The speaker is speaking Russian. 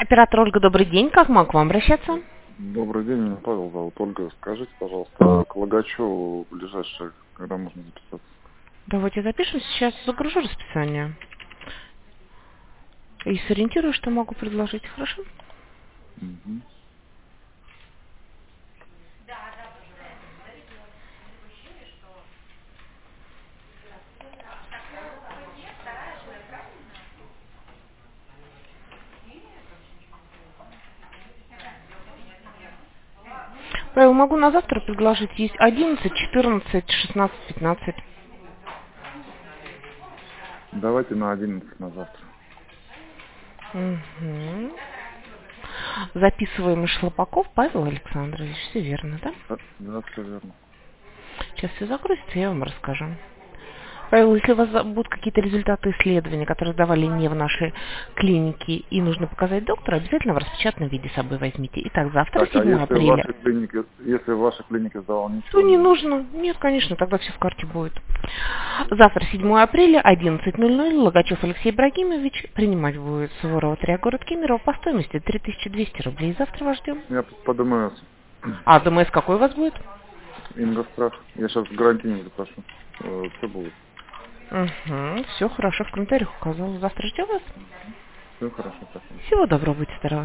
Оператор Ольга, добрый день. Как могу к вам обращаться? Добрый день, меня Павел зовут. Ольга, скажите, пожалуйста, к Логачеву ближайшее, когда можно записаться? Давайте запишем. Сейчас загружу расписание. И сориентирую, что могу предложить. Хорошо? Угу. Павел, могу на завтра предложить. Есть 11, 14, 16, 15. Давайте на 11 на завтра. Угу. Записываем Шлопаков Павел Александрович. Все верно, да? Да, все верно. Сейчас все загрузится, я вам расскажу. Павел, если у вас будут какие-то результаты исследований, которые сдавали не в нашей клинике, и нужно показать доктору, обязательно в распечатанном виде с собой возьмите. Итак, завтра, Так, а 7 апреля. если в вашей клинике сдавал, Ну, ничего не не нужно? нужно. Нет, конечно, тогда все в карте будет. Завтра, 7 апреля, 11:00, Логачев Алексей Ибрагимович. Принимать будет Суворова 3, город Кемерово, по стоимости 3200 рублей. Завтра вас ждем. Я подумаю, А ДМС какой у вас будет? Ингострах. Я сейчас гарантийно запрошу. Все будет. Угу, все хорошо, в комментариях указал. Завтра ждем вас. Все хорошо, спасибо. Всего доброго, будьте здоровы.